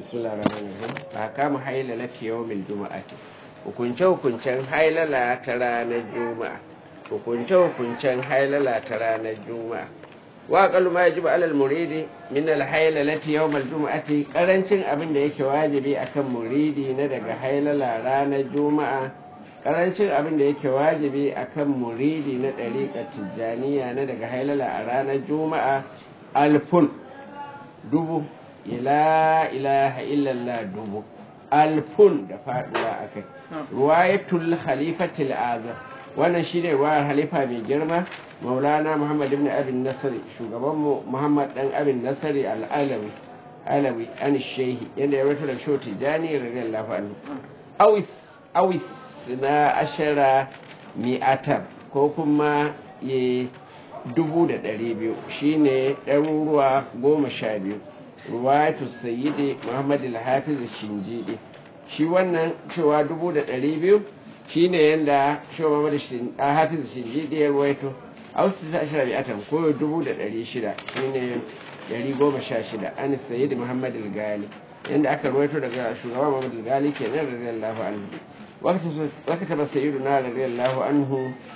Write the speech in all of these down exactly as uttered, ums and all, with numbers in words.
bismillahir rahmanir rahim ahkamu hailalati yawmil jumu'ati hukunce hukuncen hailala ta ranar juma'a hukunce hukuncen hailala ta ranar juma'a wa aqallu ma yajibu alal muridi min al hailalati yawmal jumu'ati karancin abin da yake wajibi akan muridi na daga hailala ranar juma'a karancin abin da yake wajibi akan muridi na dariƙar tijjaniya na daga hailala a ranar juma'a alfun dubu ila ilaha illallah dubu alfun da faduwa akai ruwayatul khalifatul azam wannan shine ruwayar halifa mai girma maulana muhammad ibn abin nasri shugaban mu muhammad dan abin nasri al-alawi alawi an shehi yanda ya rawaito da shoti jani radiyallahu anhu awis awis na ashara mi'atab ko kuma ye dubu da ɗari biyu shine ɗaruruwa goma sha biyu ruwayatu sayyidi muhammad al-hafiz shinjidi shi wannan cewa dubu da ɗari biyu shine yanda shi muhammad al-hafiz shinjidi ya ruwaito ausu ta ashara bi'atan ko dubu da ɗari shida shine ɗari goma sha shida an sayyidi muhammad al-gali yanda aka ruwaito daga shugaban muhammad al-gali kenan radiyallahu anhu وكتب سيدنا رضي الله عنه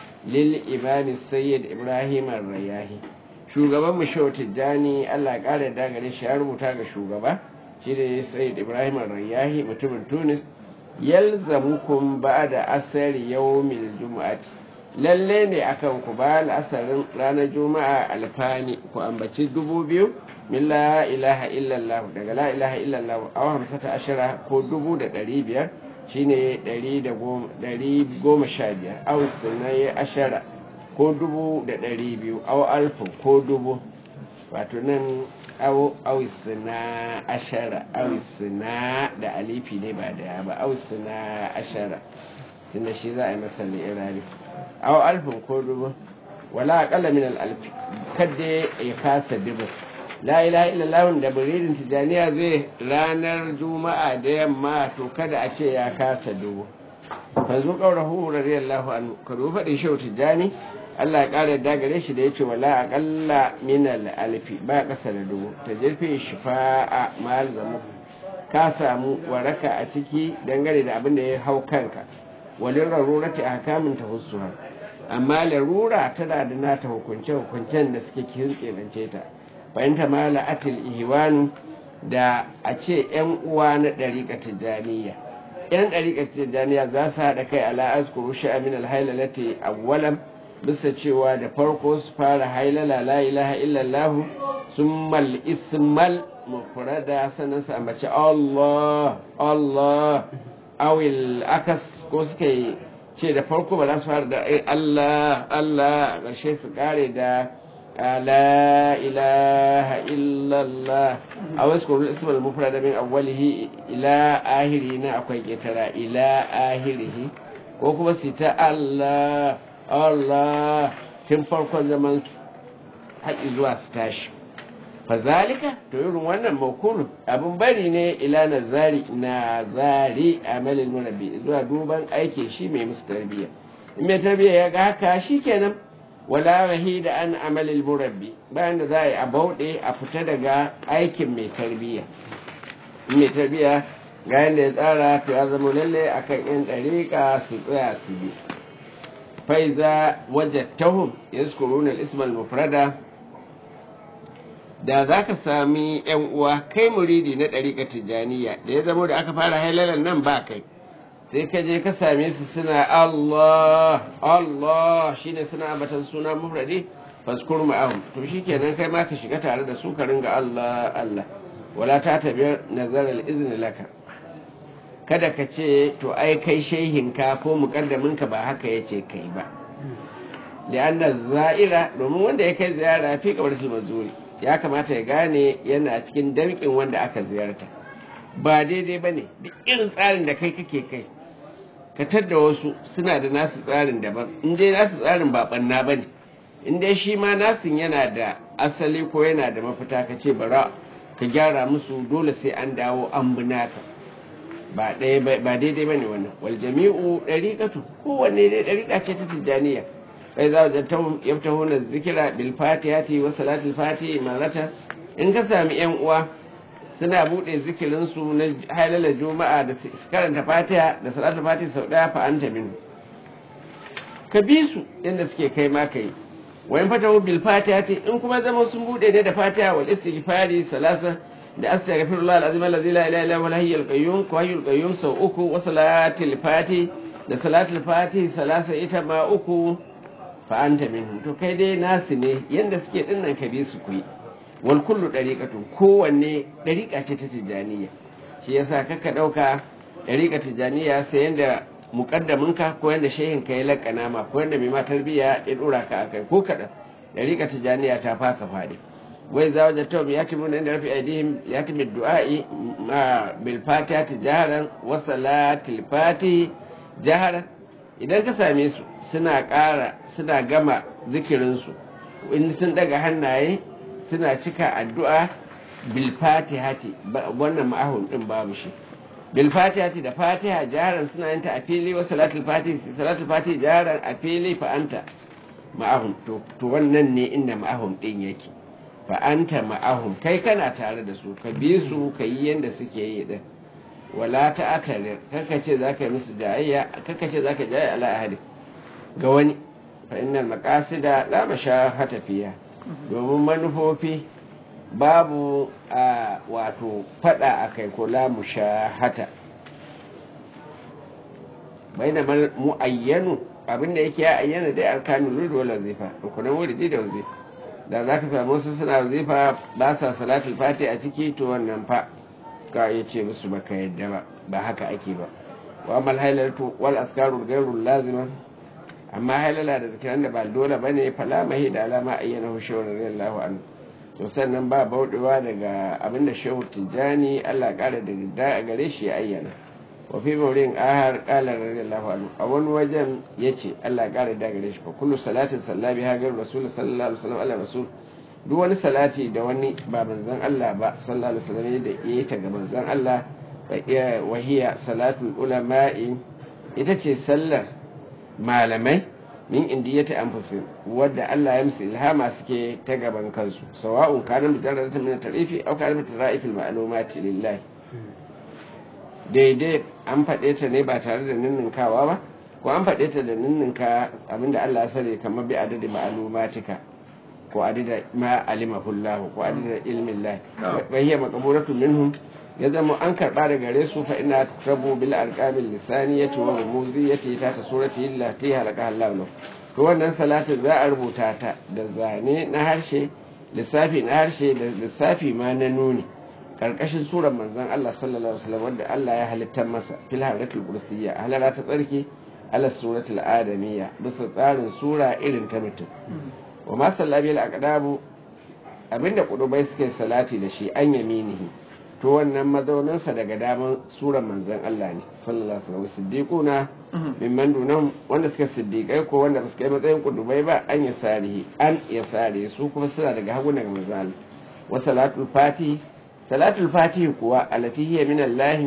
للإمام السيد إبراهيم الرياحي shugaban mu shehu tijjani Allah ya kare da gare shi ya rubuta ga shugaba shi ne sayyid Ibrahim ar-Rayyahi mutumin Tunis yalzamukum ba'da asari yawmil jumu'ati lalle ne akan ku ba asarin ranar juma'a alfani ku ambaci dubu biyu min la ilaha illallah daga la ilaha illallah aw hamsata ashara ko dubu da ɗari biyar shine ɗari goma sha biyar awis na ya ashara ko dubu da ɗari biyu aw alfin ko dubu wato nan awis na ashara awis na da alifi ne ba da ya ba awis na ashara tunda shi za a yi masa li'irari aw alfin ko dubu wala aqalla min al-alfi kadda ya kasa dubu la ilaha illallah da buridin tijaniya zai ranar juma'a da yamma to kada a ce ya kasa dubu fanzu qaurahu radiyallahu anhu ka duba fadin shehu tijani Allah ya kare da gare shi da yace wala aqalla min al-alfi ba kasa da dubu ta jirfe shifa'a mal zamu ka samu waraka a ciki dangane da abin da ya hau kanka walin rarurati ahkamin tahussuha amma larura tana da nata hukunce hukuncen da suke kirkirance ta fahimta mala atil ihwanu da a ce ‘yan uwa na ɗariƙa tijjaniya ‘yan ɗariƙa tijjaniya za su haɗa kai ala askuru sha'amin alhailalati awwalam bisa cewa da farko su fara hailala la ilaha illallah sun mal ismal mufrada sannan su ambaci Allah Allah awil akas ko suka yi ce da farko ba za su fara da Allah Allah ƙarshe su kare da لا إله إلا الله أو اذكر الاسم المفرد من أوله إلى آخره أكوي كترى إلى آخره وكما ستا الله الله تنفر كل زمان حق إزوا ستاش فذلك تقول وانا موكول أبو بريني إلى نزاري نزاري عمل المنبي إزوا دوبان أيكي شي مي مستربية مي تربية يقاكا شي كنم wala da an amalil murabbi bayan da za a yi a bauɗe a fita daga aikin mai tarbiyya mai tarbiyya ga yadda ya tsara to ya zama lalle akan yan ɗariƙa su tsaya su bi faiza wajattahum yazkuruna al-ismal mufrada da za ka sami yan uwa kai muridi na ɗariƙa tijjaniya da ya zama da aka fara hailalan nan ba kai sai ka je ka same su suna Allah Allah shine suna ambatan suna mufradi faskur ma'ahum to shikenan kai ma ka shiga tare da su ka ringa Allah Allah wala ta tabi nazar al-izn laka kada ka ce to ai kai shehin ka ko muqaddamin ka ba haka yace kai ba li'anna za'ira domin wanda ya kai ziyara fi kabarsul mazuri ya kamata ya gane yana cikin damkin wanda aka ziyarta ba daidai bane duk irin tsarin da kai kake kai ka tadda wasu suna da nasu tsarin daban in dai nasu tsarin ba banna bane in dai shi ma nasin yana da asali ko yana da mafita ka ce bara ka gyara musu dole sai an dawo an binaka ba ɗaya ba daidai bane wannan wal jami'u dariqatu kowanne dai dariqa ce ta tijaniya kai za da tawum yaftahuna zikira bil fatihati wa salatul fatihi marata in ka sami yan uwa suna bude zikirin su na halalar juma'a da su karanta fatiha da salatul fatiha sau daya fa anta min ka bi su inda suke kai ma kai wa in fatahu bil fatihati in kuma zama sun bude ne da fatiha wal istighfari salasa da astaghfirullah alazim alladhi la ilaha illa huwa al-hayyul qayyum ko hayyul qayyum sau uku wa salatul fatiha da salatul fatiha salasa ita ma uku fa anta minhum to kai dai nasu ne yanda suke dinnan ka bi su kuyi wal kullu dariqatun kowanne dariqa ce ta tijaniya shi yasa kaka dauka dariqa tijaniya sai yanda muqaddaminka ko yanda shehin ka ya lakana ma ko yanda mai ma tarbiya ya dora ka akai ko kada dariqa tijaniya ta faka fadi wai za wajen tawbi yatimuna inda rafi aidihim yatimi du'a'i ma bil fatihati jaharan wa salatil fatihi jaharan idan ka same su suna ƙara suna gama zikirinsu in sun daga hannaye suna cika addu'a bil fatihati wannan ma'ahun din babu shi bil fatihati da fatiha jaharan suna yin ta a fili wa salatul fatihi salatul fatihi jaharan a fili fa anta ma'ahum to to wannan ne inda ma'ahum din yake fa anta ma'ahum kai kana tare da su ka bi su ka yi yanda suke yi din wala ta'atarir kaka ce zaka yi musu jayayya kaka ce zaka jayayya ala ahadi ga wani fa innal maqasida la mashahata fiha domin manufofi babu a wato fada akai ko la mushahata baina muayyanu abinda yake ya ayyana dai arkanul wurd wal wazifa rukunan wurdi da wazifa da zaka samu su suna wazifa ba sa salatul fati a ciki to wannan fa ka yace musu baka yadda ba ba haka ake ba wa amal hailatu wal askarul ghayrul lazima amma hailala da zikiran da ba dole bane fala mahi da alama ayyana hu shehu radiyallahu anhu to sannan ba baudewa daga abinda shehu tijani Allah kara da da a gare shi ya ayyana wa fi mawrin ahar qala radiyallahu anhu a wani wajen yace Allah kara da gare shi fa kullu salatin sallabi ha gar rasul sallallahu alaihi wasallam ala rasul duk wani salati da wani ba manzon Allah ba sallallahu alaihi wasallam da yayi ta ga manzon Allah wa hiya salatul ulama'i ita ce sallar malamai min indiyati anfusin wadda Allah ya musu ilhama suke ta gaban kansu sawa'un kana mujarradatan min tarifi aw kana mutara'ifil ma'lumati lillahi daidai an faɗe ta ne ba tare da ninninkawa ba ko an faɗe ta da ninninka abinda Allah ya sani kamar bi adadi ma'lumatika ko adada ma alimahu Allah ko adada ilmin Allah wa hiya maqburatu minhum ya zama an karɓa da gare su fa ina rabu bil arqabil lisaniyati wa rumuziyati ta ta surati illati halaka Allah lahu to wannan salatin za a rubuta ta da zane na harshe lissafi na harshe da lissafi ma na nuni karkashin surar manzon Allah sallallahu alaihi wasallam wanda Allah ya halitta masa fil halatul kursiyya halala ta tsarki ala suratul adamiyya bisa tsarin sura irin ta mutum wa ma sallabi al aqdabu abinda kudubai suke salati da shi an yaminihi to wannan mazauninsa daga daman suran manzan Allah ne sallallahu alaihi wasallam siddiquna mimman dunam wanda suka siddiqai ko wanda suka yi matsayin kudubai ba an ya sarihi an ya sare su kuma suna daga hagu daga manzan wa salatul fati salatul fati kuwa alati hiya min Allah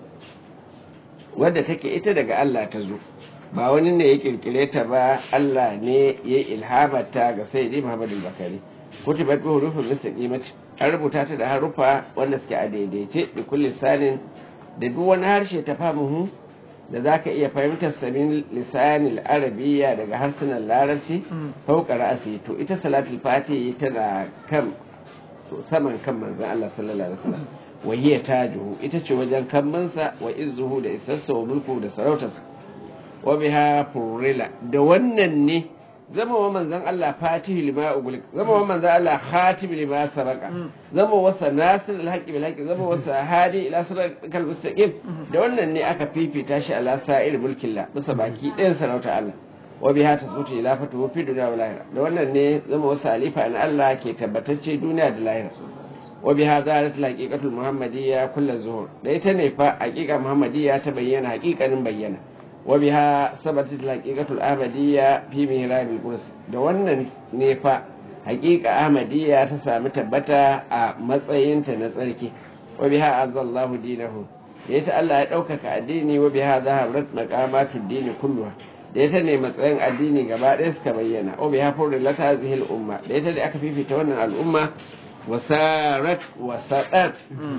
wadda take ita daga Allah ta zo ba wani ne ya kirkire ta ba Allah ne ya ilhamata ga sayyidi Muhammad al-Bakari kutibat bi hurufin mustaqimati an rubuta ta da harufa wanda suke a daidaice da kulli sanin da duk wani harshe ta fahimu da zaka iya fahimtar sanin lisanil arabiyya daga harsunan larabci fauka ra'asi to ita salatul fatihi tana kan to saman kan manzon Allah sallallahu alaihi wasallam wa hiya tajuhu ita ce wajen kammansa wa izzuhu da isassa wa mulku da sarautarsa wa biha furila da wannan ne zama wa manzan Allah fatihi lima ugulik zama wa manzan Allah khatim lima sabaka zama wasa nasir alhaqi bil haqi zama wasa hadi ila siratal mustaqim da wannan ne aka fifita shi ala sa'ir mulkillah bisa baki ɗayan sarauta Allah wa biha tasbutu ila fatu fi dunya wal akhirah da wannan ne zama wasa alifa an Allah ke tabbatacce duniya da lahira wa biha zalat alhaqiqatul muhammadiyya kullu zuhur da ita ne fa haqiqa muhammadiyya ta bayyana haqiqanin bayyana وبها ثبتت الحقيقة الأحمدية في مهراب القدس da wannan ne fa haƙiƙa ahmadiyya ta sami tabbata a matsayinta na tsarki wa biha azzallahu dinahu da ita Allah ya ɗaukaka addini wa biha zaharat maqamatud dini kulluha da ita ne matsayin addini gaba ɗaya suka bayyana wa biha furrilat hadhihi al-umma da ita da aka fifita wannan al'umma wasarat wasadat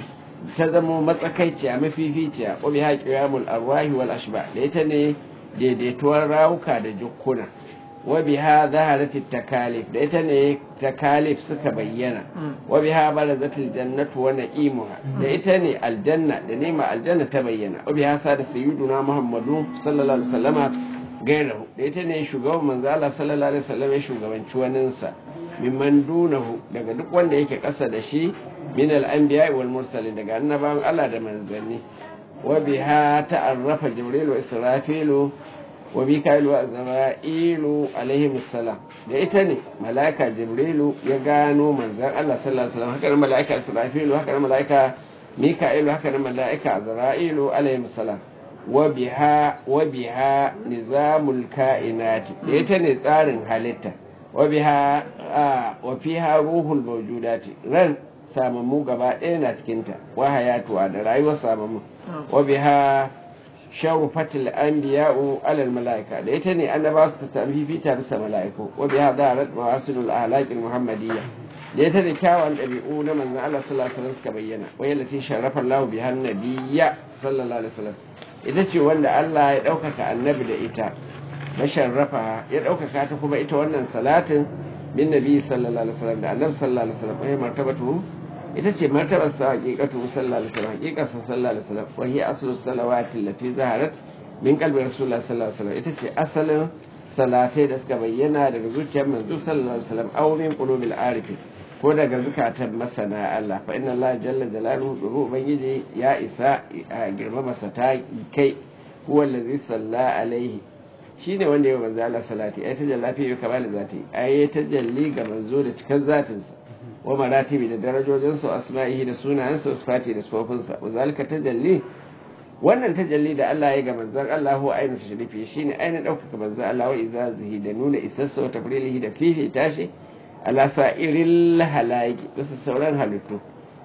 ta zamo matsakaiciya mafificiya wa biha qiyamul arwahi wal ashba da ita ne daidaituwar rawuka da jukkuna wa biha zaharatit takalif da ita ne takalif suka bayyana wa biha barazatil jannatu wa na'imuha da ita ne aljanna da nema aljanna ta bayyana wa biha sada sayyiduna muhammadu sallallahu alaihi wasallama gairahu da ita ne shugaban manzo Allah sallallahu alaihi wasallam ya shugabanci waninsa mimman dunahu daga duk wanda yake kasa da shi min al-anbiya wal mursalin daga annabawan Allah da manzanni wa biha ta'arrafa jibril wa israfilu wa mikailu wa azra'ilu alaihim assalam da ita ne malaika jibrilu ya gano manzon Allah sallallahu alaihi wasallam haka nan malaika israfilu haka nan malaika mikailu haka nan malaika azra'ilu alaihim assalam wa biha wa biha nizamul kainati da ita ne tsarin halitta wa biha wa fiha ruhul mawjudati ran samammu gaba ɗaya na cikinta wa hayatuwa da rayuwar samammu wa biha shawfatil anbiya'u alal malaika da ita ne annaba su ta fifita bisa malaiku wa biha darat mawasilul ahlaqil muhammadiyya da ita ne kyawun ɗabi'u na manzon Allah sallallahu alaihi wasallam suka bayyana wa yallati sharafa Allah biha nabiyya sallallahu alaihi wasallam ita ce wanda Allah ya ɗaukaka annabi da ita masharrafa ya ɗaukaka ta kuma ita wannan salatin min nabi sallallahu alaihi wasallam da annabi sallallahu alaihi wasallam ai martabatu ita ce martabar sa haqiqatu sallallahu alaihi wasallam haqiqar sa sallallahu alaihi wasallam wa hiya aslu salawati allati zaharat min qalbi rasulullah sallallahu alaihi wasallam ita ce asalin salatai da suka bayyana daga zuciyar manzo sallallahu alaihi wasallam aw min qulubil arifin ko daga zukatan masana Allah fa inna Allah jalla jalaluhu dubu ubangiji ya isa a girmama sa ta kai huwa allazi salla alaihi shine wanda ya manzo Allah salati ai tajalla fi kamal zati ai tajalli ga manzo da cikin zatin sa wa maratibi da darajojin su asma'ihi da sunayen su sifati da sifofin sa wazalika tajalli wannan tajalli da Allah ya ga manzon Allah huwa ainu tashrifi shine ainu dauka manzo Allah wa izazihi da nuna isassa wa tafrilihi da fifi tashi على سائر الهلاك بس السوران هلكوا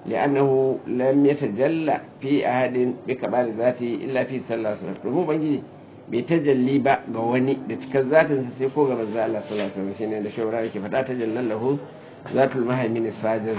لأنه لم يتجلى في أحد بكمال ذاته إلا في صلى الله عليه وسلم رمو بنجي بيتجلي بقى غواني لتكال ذات سيكو غمز الله صلى الله عليه وسلم شيني عند شوراني كيف لا تجلى له ذات المهيمن الساجر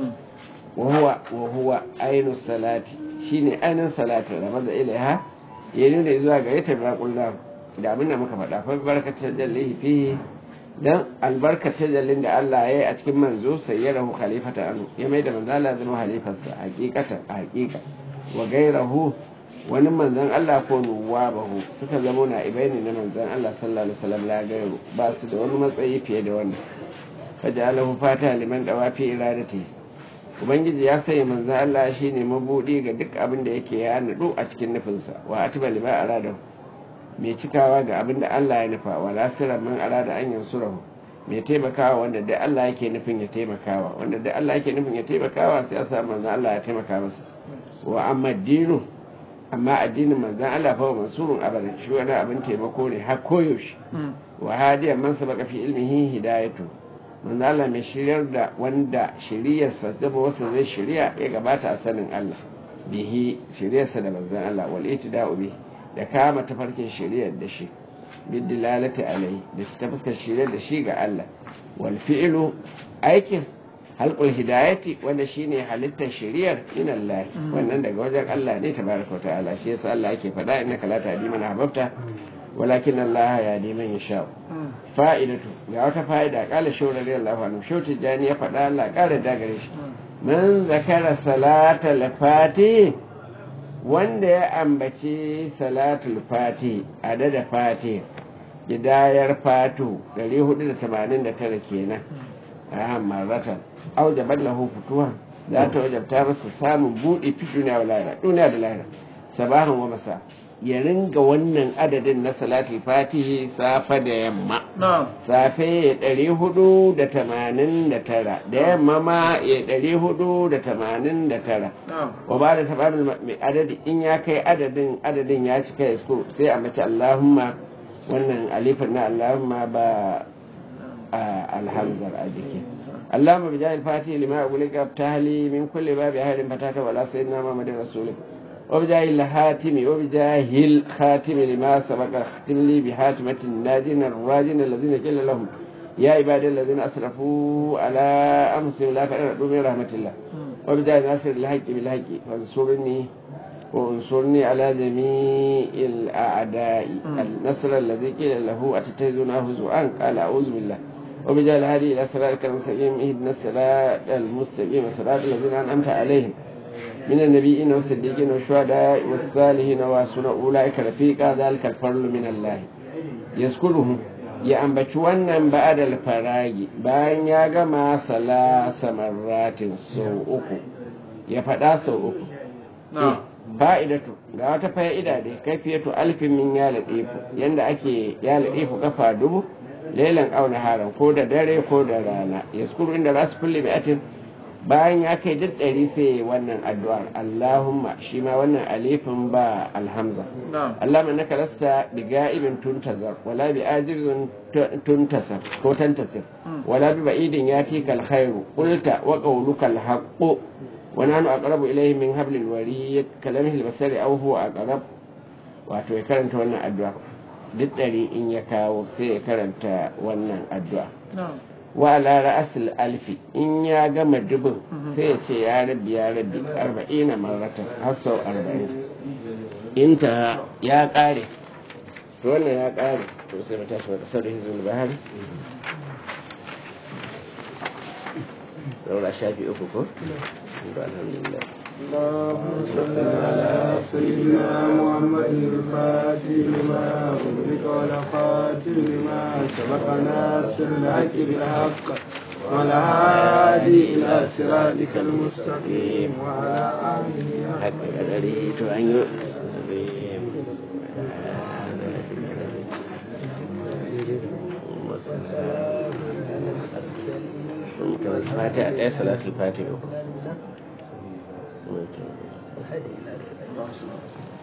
وهو وهو أين الصلاة شيني أين الصلاة رمز إليها يلون إذا قريت بقول الله دعمنا مكفتا فبركة تجليه فيه dan albarkar tajallin da Allah ya yi a cikin manzo sai ya rahu khalifata anu ya mai da manzo Allah zama halifarsa hakikatan hakika wa gairahu wani manzon Allah ko nuwabahu suka zama na ibaini na manzon Allah sallallahu alaihi wasallam la gairu ba su da wani matsayi fiye da wannan fajalahu fata liman dawafi iradati ubangiji ya sai manzon Allah shine mabudi ga duk abin da yake ya nadu a cikin nufinsa wa atiba lima aradahu mai cikawa ga abin da Allah ya nufa wa lasirar man arada an yansurahu mai taimakawa wanda da Allah yake nufin ya taimakawa wanda da Allah yake nufin ya taimakawa sai ya sa manzon Allah ya taimaka masa wa amma dinu amma addinin manzon Allah fa mansurun abadan shi wani abin taimako ne har koyaushe wa hadiyan man sabaka fi ilmihi hidayatu manzon Allah mai shiryar da wanda shiriyarsa zaba wasu zai shiriya ya gabata a sanin Allah bihi shiryarsa da manzon Allah wal itida'u bihi da kama tafarkin shiriyar da shi bidilalati alai da ta fuskar shiriyar da shi ga Allah wal fi'lu aikin halqul hidayati wanda shine halittar shiriyar min Allah wannan daga wajen Allah ne tabaraka wa ta'ala shi yasa Allah yake faɗa innaka la tahdi man ahbabta walakin Allah yahdi man yasha fa'idatu ga wata fa'ida kala shawra radiyallahu anhu shawti jani ya faɗa Allah kare da gare shi man zakara salatal fatih wanda ya ambaci salatul fati adada fati bidayar fatu ɗari hudu da tamanin da tara kenan a marratan aujabar lahu fituwa za ta wajabta masa samun buɗe fi duniya wa lahira duniya da lahira sabahan wa masa ya ringa wannan adadin na salatul fatihi safa da yamma safe ya ɗari hudu da tamanin da tara da yamma ma ya ɗari hudu da tamanin da tara wa ba da tabarin mai adadi in ya kai adadin adadin ya cika ya sko sai a mace Allahumma wannan alifin na Allahumma ba alhamdar a jiki Allahumma bi jahil fatihi lima agulika tahli min kulli babi ahadin fataka wala sayyidina Muhammadin rasulika وبجاه الهاتم وبجاه الخاتم لما سبق اختم لي بحاتمة الناجين الراجين الذين جل لهم يا عبادي الذين أسرفوا على أنفسهم لا تقنطوا من رحمة الله وبدأ ناصر الحق بالحق فانصرني وانصرني على جميع الأعداء النصر الذي قيل له أتتخذون هزوا قال أعوذ بالله وبجعل هذه إلى صراطك المستقيم اهدنا الصراط المستقيم صراط الذين أنعمت عليهم من النبيين والصديقين والشهداء والصالحين وحسن أولئك رفيقا ذلك الفضل من الله يذكرهم ya ambaci wannan ba'adal faragi bayan ya gama salasa marratin sau uku ya faɗa sau uku fa'idatu ga wata fa'ida da kaifiyatu alfin min ya laɗefu yadda ake ya laɗefu kafa dubu lailan auna haran ko da dare ko da rana ya skuru inda za su kulle mi'atin bayan ya kai duk ɗari sai wannan addu'ar Allahumma shi ma wannan alifin ba alhamza Allahumma naka lasta bi ga'ibin tuntazar wala bi ajizin tuntasar ko tantasir wala bi ba'idin yatika alkhairu qulta wa qawluka alhaqqu wa nahnu aqrabu ilayhi min hablil warid kalamihi albasari aw huwa aqrab wato ya karanta wannan addu'a duk ɗari in ya kawo sai ya karanta wannan addu'a wa ala ra'asil alfi in ya gama dubin sai ya ce ya rabbi ya rabbi arba'ina marratan har sau arba'in inta ya kare to wannan ya kare to sai mata shi wata saurin hizbul bahari saura shafi uku ko alhamdulillah اللهم صل على سيدنا محمد الفاتح لما أغلق والخاتم لما سبق ناصر الحق بالحق والهادي إلى صراطك المستقيم وعلى آله حق قدره تعنيه الفاتحة ايه صلاة الفاتحة